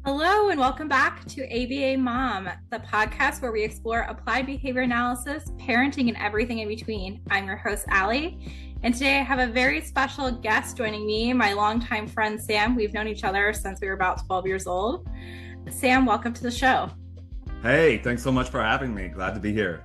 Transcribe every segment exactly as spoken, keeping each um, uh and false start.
Hello, and welcome back to A B A Mom, the podcast where we explore applied behavior analysis, parenting, and everything in between. I'm your host, Allie, and today I have a very special guest joining me, my longtime friend, Sam. We've known each other since we were about twelve years old. Sam, welcome to the show. Hey, thanks so much for having me. Glad to be here.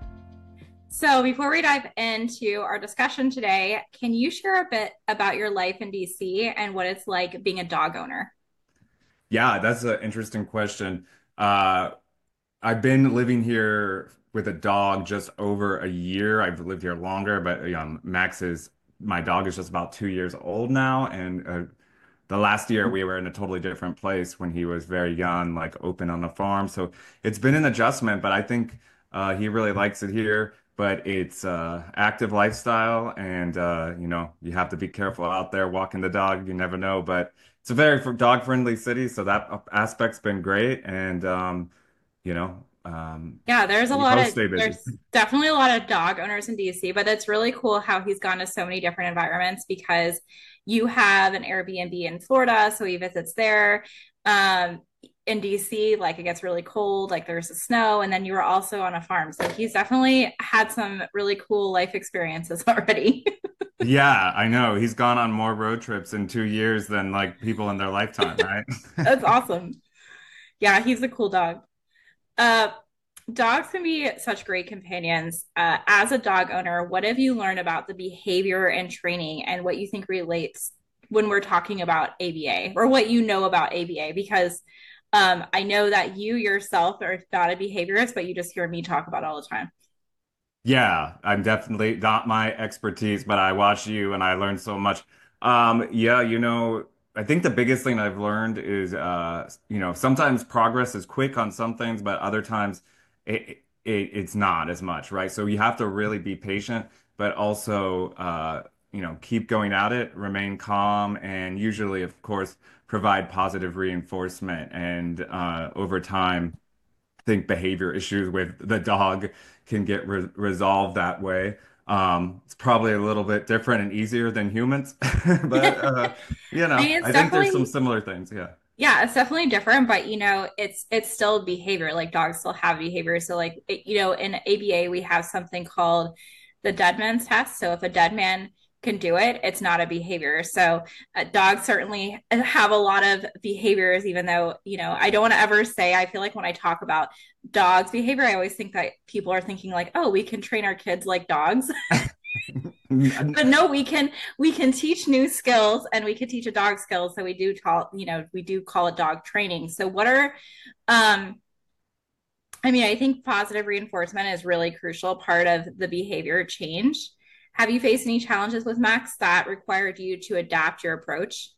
So, before we dive into our discussion today, can you share a bit about your life in D C and what it's like being a dog owner? Yeah, that's an interesting question. Uh, I've been living here with a dog just over a year. I've lived here longer, but um, Max is my dog is just about two years old now, and uh, the last year we were in a totally different place when he was very young, like open on the farm. So it's been an adjustment, but I think uh, he really likes it here. But it's uh, active lifestyle, and uh, you know you have to be careful out there walking the dog. You never know, but it's a very dog-friendly city, so that aspect's been great. And um, you know, um, Yeah, there's a we lot both of stay busy. there's definitely a lot of dog owners in D C, but it's really cool how he's gone to so many different environments because you have an Airbnb in Florida, so he visits there. Um, in D C, like it gets really cold, like there's the snow, and then you were also on a farm. So he's definitely had some really cool life experiences already. Yeah, I know. He's gone on more road trips in two years than like people in their lifetime, right? That's awesome. Yeah, he's a cool dog. Uh, Dogs can be such great companions. Uh, as a dog owner, what have you learned about the behavior and training and what you think relates when we're talking about A B A or what you know about A B A? Because um, I know that you yourself are not a behaviorist, but you just hear me talk about it all the time. Yeah, I'm definitely not my expertise, but I watch you and I learned so much. Um, yeah, you know, I think the biggest thing I've learned is, uh, you know, sometimes progress is quick on some things, but other times it, it it's not as much, right? So you have to really be patient, but also, uh, you know, keep going at it, remain calm, and usually, of course, provide positive reinforcement. And uh, over time, think behavior issues with the dog can get re resolved that way. Um, it's probably a little bit different and easier than humans, but uh, you I know, mean, it's I think there's some definitely similar things. Yeah. yeah, it's definitely different, but you know, it's it's still behavior. Like dogs still have behavior. So like it, you know, in A B A we have something called the dead man's test. So if a dead man can do it, it's not a behavior. So uh, dogs certainly have a lot of behaviors, even though, you know, I don't want to ever say, I feel like when I talk about dogs behavior, I always think that people are thinking like, oh, we can train our kids like dogs. But no, we can we can teach new skills and we can teach a dog skills. So we do call, you know, we do call it dog training. So what are um I mean, I think positive reinforcement is really crucial part of the behavior change. Have you faced any challenges with Max that required you to adapt your approach?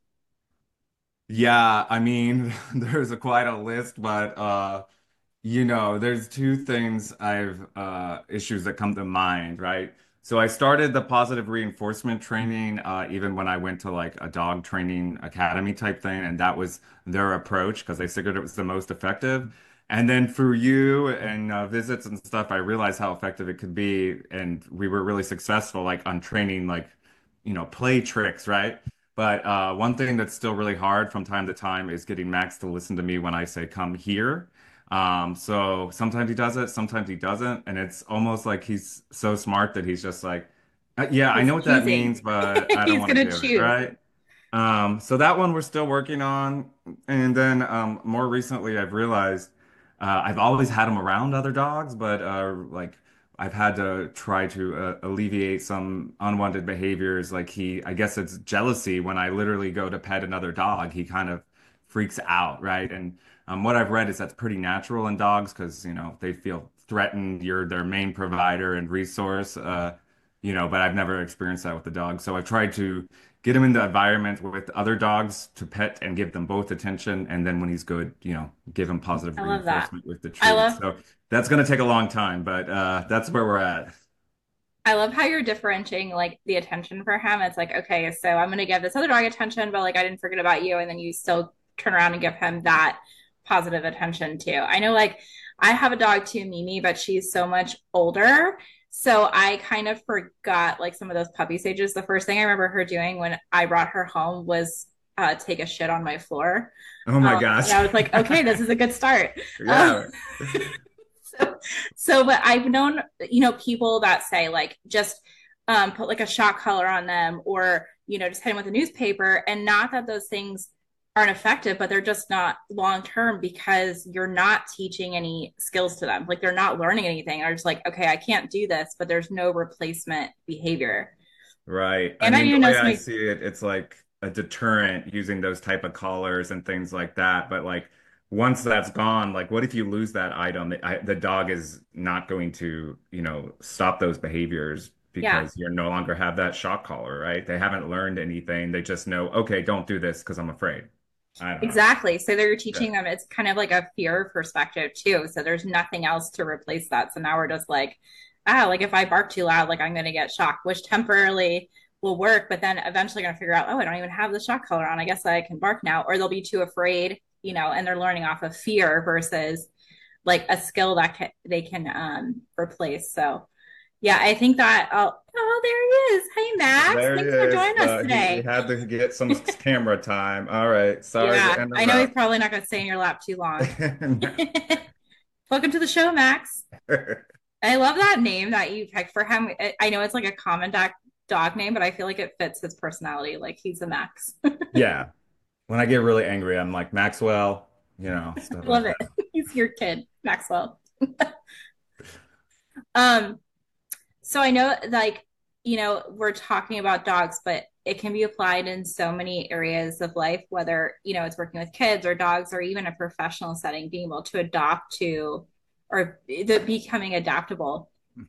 Yeah, I mean, there's a quite a list, but uh, you know, there's two things I've uh issues that come to mind, right? So I started the positive reinforcement training uh even when I went to like a dog training academy type thing, and that was their approach because they figured it was the most effective. And then through you and uh, visits and stuff, I realized how effective it could be, and we were really successful like on training like, you know, play tricks, right? But uh, one thing that's still really hard from time to time is getting Max to listen to me when I say come here. Um, so sometimes he does it, sometimes he doesn't, and it's almost like he's so smart that he's just like, "Uh, yeah, I He's know what that choosing. means, but I don't He's want to going to do it, choose. right?" Um, so that one we're still working on. And then um, more recently, I've realized uh, I've always had him around other dogs, but uh, like I've had to try to uh, alleviate some unwanted behaviors. Like he, I guess it's jealousy when I literally go to pet another dog, he kind of freaks out, right? And um, what I've read is that's pretty natural in dogs because, you know, they feel threatened. You're their main provider and resource. Uh, you know, but I've never experienced that with the dog. So I've tried to get him into environment with other dogs to pet and give them both attention. And then when he's good, you know, give him positive I love that. reinforcement with the I treats. love So that's going to take a long time, but uh, that's where we're at. I love how you're differentiating like the attention for him. It's like, okay, so I'm gonna give this other dog attention, but like I didn't forget about you, and then you still turn around and give him that positive attention too. I know like I have a dog too, Mimi, but she's so much older. So I kind of forgot like some of those puppy stages. The first thing I remember her doing when I brought her home was uh, take a shit on my floor. Oh Um, my and gosh. I was like, okay, this is a good start. Um, Yeah. so, so, but I've known, you know, people that say like just um, put like a shock collar on them or, you know, just hit them with a newspaper. And not that those things aren't effective, but they're just not long term because you're not teaching any skills to them. Like they're not learning anything. They're just like, okay, I can't do this, but there's no replacement behavior. Right. I And I mean, the even know way I somebody, see it, it's like a deterrent using those type of collars and things like that. But like once that's gone, like what if you lose that item? I, the dog is not going to, you know, stop those behaviors yeah, because you no longer have that shock collar, right? They haven't learned anything. They just know, okay, don't do this because I'm afraid. I don't know. exactly. So they're Yeah. teaching them, it's kind of like a fear perspective too. So there's nothing else to replace that. So now we're just like, ah, like if I bark too loud, like I'm going to get shocked, which temporarily will work, but then eventually going to figure out, oh, I don't even have the shock collar on. I guess I can bark now. Or they'll be too afraid, you know, and they're learning off of fear versus like a skill that can, they can um, replace. So yeah, I think that, oh, oh, there he is. Hey, Max. There he Thanks for is. joining us Uh, he, he today. had to get some camera time. All right. Sorry to Yeah, I know he's interrupt. probably not going to stay in your lap too long. Welcome to the show, Max. I love that name that you picked for him. I know it's like a common dog dog name, but I feel like it fits his personality. Like he's a Max. Yeah. When I get really angry, I'm like Maxwell, you know, stuff like Love it. that. He's your kid, Maxwell. Um, so I know like, you know, we're talking about dogs, but it can be applied in so many areas of life, whether, you know, it's working with kids or dogs or even a professional setting, being able to adopt to or the becoming adaptable.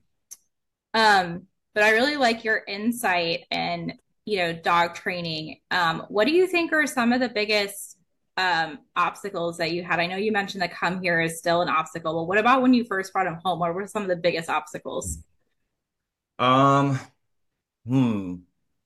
Um, but I really like your insight and, you know, dog training. Um, what do you think are some of the biggest um, obstacles that you had? I know you mentioned that come here is still an obstacle, but what about when you first brought him home? What were some of the biggest obstacles? Um, hmm.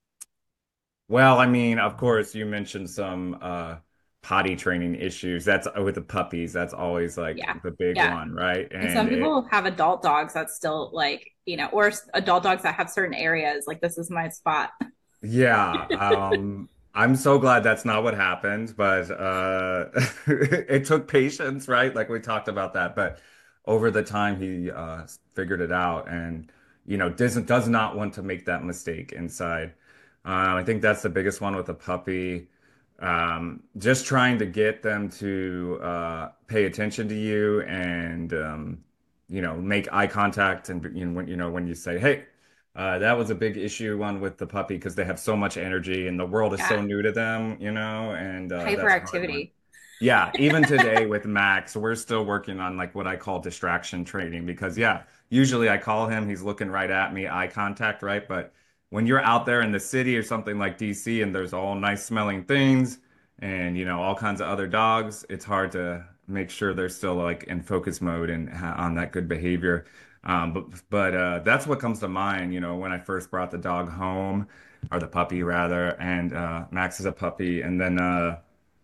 Well, I mean, of course, you mentioned some uh potty training issues. That's with the puppies. That's always like Yeah. the big Yeah. one, right? And some And it, people have adult dogs that still like, you know, or adult dogs that have certain areas like this is my spot. yeah, um, I'm so glad that's not what happened, but uh it took patience, right? Like we talked about that, but over the time he uh figured it out and you know, doesn't does not want to make that mistake inside. Um, I think that's the biggest one with a puppy. Um, just trying to get them to uh pay attention to you and um, you know, make eye contact and you know when you know when you say, "Hey, uh, that was a big issue one with the puppy because they have so much energy and the world is so Yeah. new to them, you know, and uh, that's a hard one. Hyperactivity. Yeah, even today with Max, we're still working on like what I call distraction training because yeah, usually I call him, he's looking right at me, eye contact, right? But when you're out there in the city or something like D C and there's all nice smelling things and you know all kinds of other dogs, it's hard to make sure they're still like in focus mode and ha on that good behavior. Um, but but uh, that's what comes to mind, you know, when I first brought the dog home, or the puppy rather, and uh, Max is a puppy, and then uh,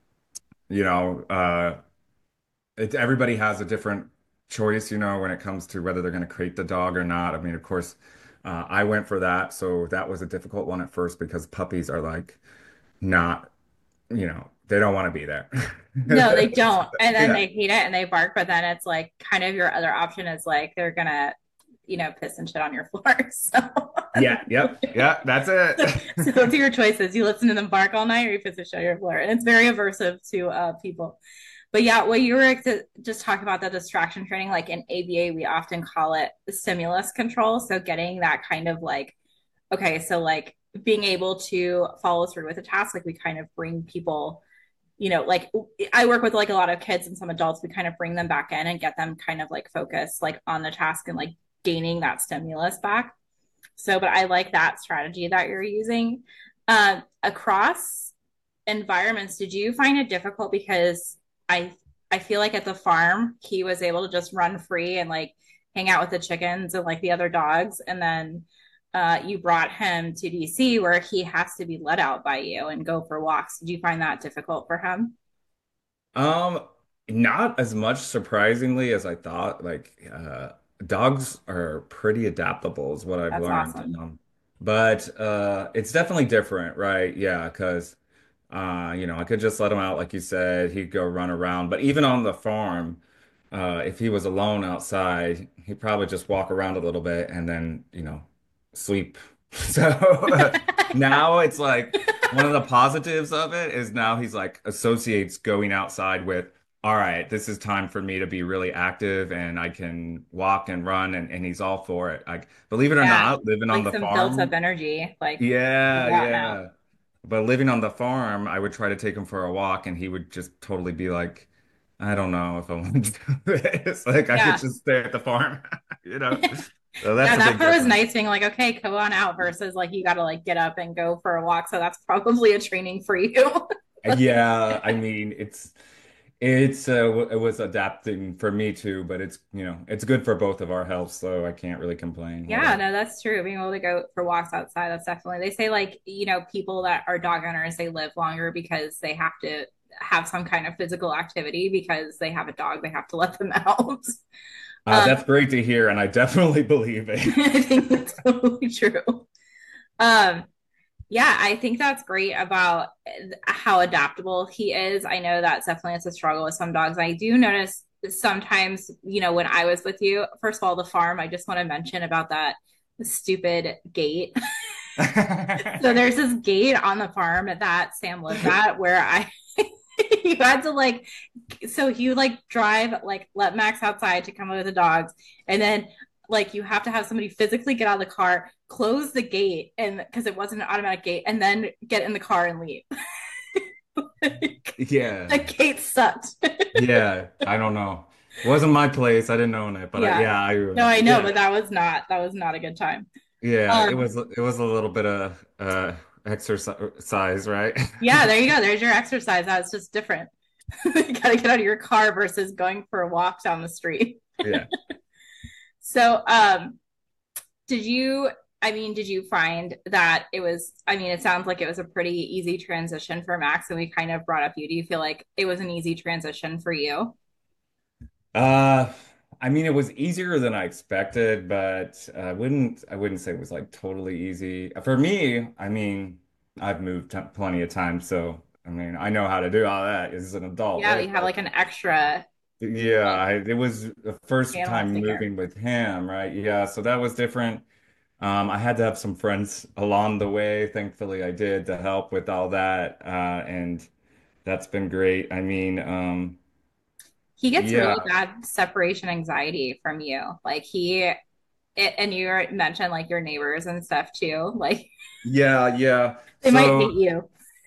you know, uh, it, everybody has a different choice, you know, when it comes to whether they're going to crate the dog or not. I mean, of course, uh, I went for that, so that was a difficult one at first because puppies are like not, you know, they don't want to be there. No, they don't. And then Yeah. they hate it and they bark, but then it's like kind of your other option is like they're gonna, you know, piss and shit on your floor. So, Yeah, yep, yeah, that's so it. those are your choices. You listen to them bark all night or you piss and shit on your floor. And it's very aversive to uh, people. But yeah, what you were to just talk about the distraction training, like in A B A, we often call it stimulus control. So getting that kind of like, okay, so like being able to follow through with a task, like we kind of bring people you know, like I work with like a lot of kids and some adults. We kind of bring them back in and get them kind of like focused like on the task and like gaining that stimulus back. So, but I like that strategy that you're using. Uh, across environments, did you find it difficult because I I feel like at the farm he was able to just run free and like hang out with the chickens and like the other dogs, and then uh, you brought him to D C where he has to be let out by you and go for walks. Did you find that difficult for him? Um, Not as much surprisingly as I thought. Like, uh, dogs are pretty adaptable, is what I've That's learned. awesome. Um, but uh, it's definitely different, right? Yeah, because Uh, you know, I could just let him out, like you said, he'd go run around. But even on the farm, uh, if he was alone outside, he'd probably just walk around a little bit and then, you know, sleep. So Yeah. now it's like one of the positives of it is now he's like associates going outside with, all right, this is time for me to be really active and I can walk and run and, and he's all for it. Like, believe it or Yeah. not, living on Like the some built up farm, energy. Like yeah, go out now. yeah. But living on the farm, I would try to take him for a walk and he would just totally be like, I don't know if I want to do this. Like I could Yeah. just stay at the farm, you know? So that's Yeah, a that big part was difference. nice being like, okay, go on out versus like you gotta like get up and go for a walk. So that's probably a training for you. Yeah, I mean, it's it's uh, w- it was adapting for me too, but it's you know it's good for both of our health, so I can't really complain. Yeah, Whatever. no, that's true. Being able to go for walks outside, that's definitely, they say like, you know, people that are dog owners, they live longer because they have to have some kind of physical activity because they have a dog, they have to let them out. Uh, Um, that's great to hear, and I definitely believe it. I think that's totally true. Um, yeah, I think that's great about how adaptable he is. I know that's definitely it's a struggle with some dogs. I do notice sometimes, you know, when I was with you, first of all, the farm, I just want to mention about that stupid gate. So there's this gate on the farm that Sam lived at where I you had to like so you like drive like let Max outside to come with the dogs and then like you have to have somebody physically get out of the car, close the gate and because it wasn't an automatic gate and then get in the car and leave. Like, Yeah, the gate sucked. yeah. I don't know. It wasn't my place. I didn't own it, but I, Yeah. yeah, I No, I know, yeah. but that was not that was not a good time. Yeah, it Um was it was a little bit of uh exercise, right? yeah, there you go. There's your exercise. That's just different. You gotta get out of your car versus going for a walk down the street. Yeah. So, um, did you, I mean, did you find that it was, I mean, it sounds like it was a pretty easy transition for Max, and we kind of brought up you. Do you feel like it was an easy transition for you? Uh, I mean, it was easier than I expected, but I wouldn't I wouldn't say it was like totally easy. For me, I mean, I've moved t plenty of times, so I mean, I know how to do all that as an adult, Yeah, right? we have But like an extra yeah, like I, it was the first animal to time take care of. moving with him, right? Yeah, so that was different. Um, I had to have some friends along the way. Thankfully, I did to help with all that, uh, and that's been great. I mean, um, He gets yeah, really bad separation anxiety from you. Like he, it, and you mentioned like your neighbors and stuff too. Like yeah, yeah. they might So. hate you.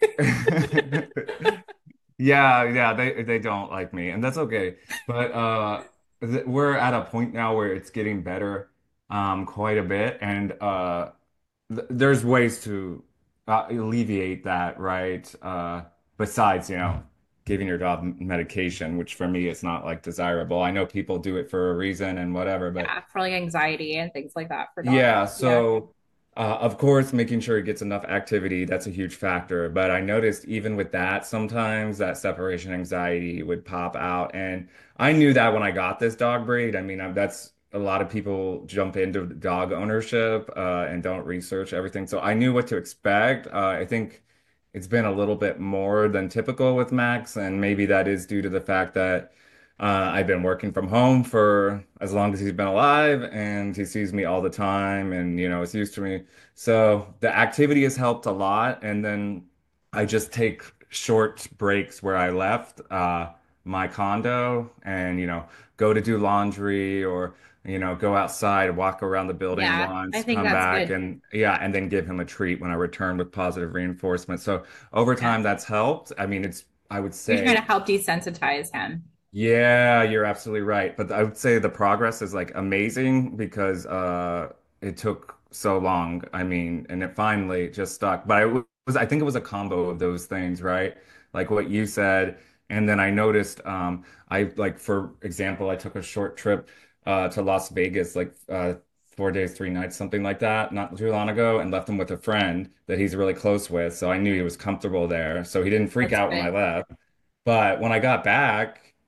Yeah, yeah, they they don't like me, and that's okay. But uh th we're at a point now where it's getting better um quite a bit and uh th there's ways to uh, alleviate that, right? Uh besides, you know, giving your dog m- medication, which for me is not like desirable. I know people do it for a reason and whatever, but Yeah, for like anxiety and things like that for dogs. yeah, Yeah. so uh, of course, making sure it gets enough activity, that's a huge factor. But I noticed even with that, sometimes that separation anxiety would pop out. And I knew that when I got this dog breed. I mean, I- that's a lot of people jump into dog ownership uh, and don't research everything. So I knew what to expect. Uh, I think it's been a little bit more than typical with Max, and maybe that is due to the fact that. Uh, I've been working from home for as long as he's been alive, and he sees me all the time, and you know, is used to me. So the activity has helped a lot, and then I just take short breaks where I left uh, my condo, and you know, go to do laundry or you know, go outside, walk around the building Yeah, I once, think come that's back, good. and yeah, and then give him a treat when I return with positive reinforcement. So over Yeah. time, that's helped. I mean, it's I would You're trying to say. help desensitize him. Yeah, you're absolutely right. But I would say the progress is like amazing because uh it took so long. I mean, and it finally just stuck. But I was I think it was a combo of those things, right? Like what you said. And then I noticed um I like for example, I took a short trip uh to Las Vegas like uh four days, three nights, something like that, not too long ago, and left him with a friend that he's really close with. So I knew he was comfortable there. So he didn't freak That's out when I good. left. But when I got back,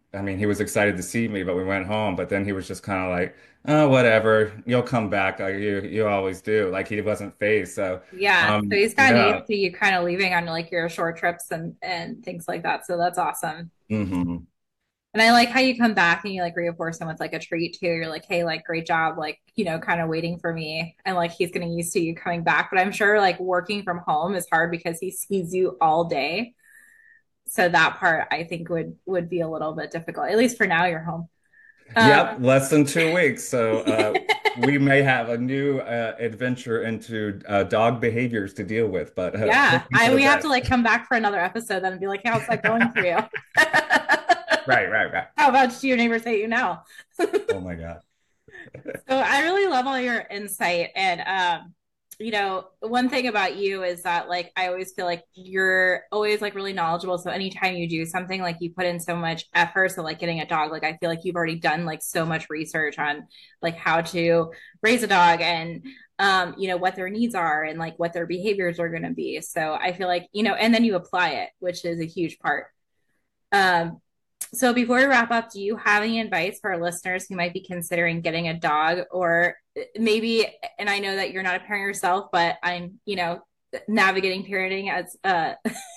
I mean, he was excited to see me, but we went home. But then he was just kind of like, oh, whatever, you'll come back. Like, you you always do. Like he wasn't phased. So, Yeah. So um, he's gotten yeah. used to you kind of leaving on like your short trips and and things like that. So that's awesome. Hmm. And I like how you come back and you like reinforce him with like a treat too. You're like, hey, like great job, like, you know, kind of waiting for me. And like he's getting used to you coming back. But I'm sure like working from home is hard because he sees you all day. So that part I think would would be a little bit difficult. At least for now you're home. Yep, Um less than two weeks. So uh, we may have a new uh, adventure into uh, dog behaviors to deal with, but uh, yeah. hoping for I the we have to best. like come back for another episode then and be like, how's that going for you? Right, right, right. How about your neighbors hate you now? Oh my God. So I really love all your insight. And um, you know, one thing about you is that like I always feel like you're always like really knowledgeable. So anytime you do something, like you put in so much effort. So like getting a dog, like I feel like you've already done like so much research on like how to raise a dog and um, you know, what their needs are and like what their behaviors are gonna be. So I feel like, you know, and then you apply it, which is a huge part. Um, so before we wrap up, do you have any advice for our listeners who might be considering getting a dog or maybe, and I know that you're not a parent yourself, but I'm, you know, navigating parenting as uh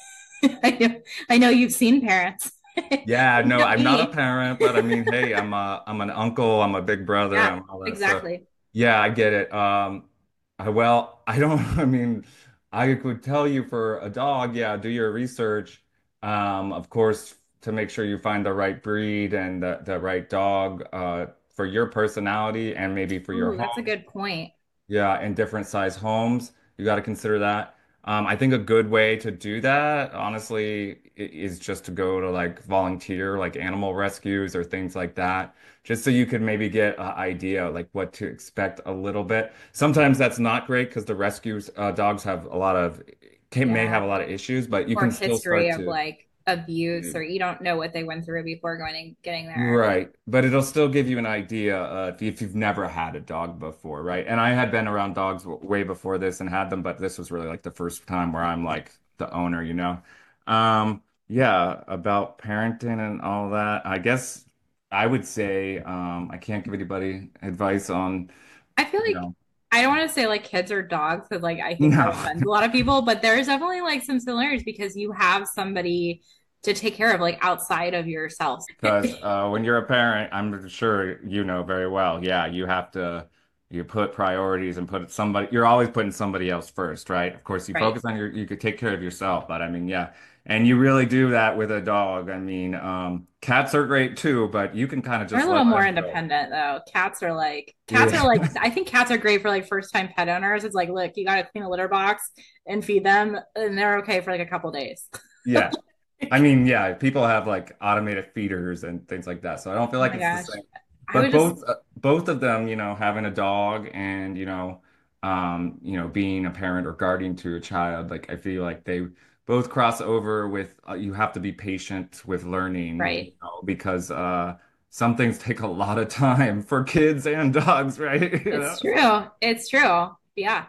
I know I know you've seen parents. Yeah, no, Not I'm not a me. parent, but I mean, hey, I'm a I'm an uncle, I'm a big brother, Yeah, I'm all that. So exactly. yeah, I get it. Um, I, well, I don't, I mean, I could tell you for a dog, yeah, do your research. Um, of course, to make sure you find the right breed and the, the right dog uh, for your personality and maybe for your Ooh, that's a home. good point. Yeah, in different size homes. You got to consider that. Um, I think a good way to do that, honestly, i- is just to go to like volunteer, like animal rescues or things like that, just so you could maybe get an idea like what to expect a little bit. Sometimes that's not great because the rescues uh, dogs have a lot of can may have Yeah. a lot of issues, but you Or can still history start of to. like abuse or you don't know what they went through before going and getting there. Right, but it'll still give you an idea uh, if, if you've never had a dog before, right? And I had been around dogs w way before this and had them, but this was really like the first time where I'm like the owner, you know? Um, yeah, about parenting and all that. I guess I would say um, I can't give anybody advice on, I feel you like know, I don't want to say like kids or dogs because like I think that no. offends a lot of people, but there's definitely like some similarities because you have somebody to take care of like outside of yourself. Because uh, when you're a parent, I'm sure you know very well. Yeah, you have to you put priorities and put somebody. You're always putting somebody else first, right? Of course, you Right. focus on your. You could take care of yourself, but I mean, yeah, and you really do that with a dog. I mean, um, cats are great too, but you can kind of They're a just little let more them go. independent though. Cats are like cats are Yeah, like I think cats are great for like first time pet owners. It's like, look, you gotta clean a litter box and feed them and they're okay for like a couple days. yeah. I mean, yeah, people have like automated feeders and things like that, so I don't feel Oh like my it's the gosh. same. I But would just both uh, both of them, you know, having a dog and you know, um, you know, being a parent or guardian to a child, like I feel like they both cross over with uh, you have to be patient with learning, you right. know, because uh, some things take a lot of time for kids and dogs, right? You know? It's true. It's true. Yeah.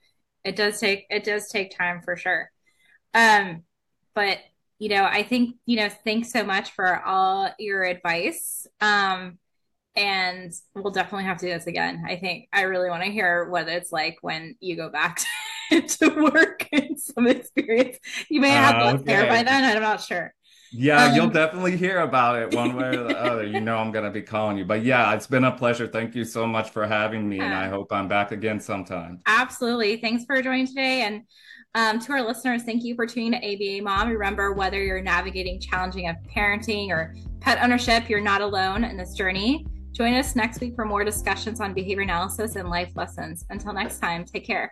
It does take it does take time for sure. Um, but you know, I think, you know, thanks so much for all your advice. Um, and we'll definitely have to do this again. I think I really want to hear what it's like when you go back to work and some experience. You may have Uh, less hair by okay. then. I'm not sure. Yeah, you'll Um, definitely hear about it one way or the other. You know I'm gonna be calling you. But yeah, it's been a pleasure. Thank you so much for having me, and I yeah, hope I'm back again sometime. absolutely. Thanks for joining today. And um, to our listeners, thank you for tuning to A B A Mom. Remember, whether you're navigating challenging of parenting or pet ownership, you're not alone in this journey. Join us next week for more discussions on behavior analysis and life lessons. Until next time, take care.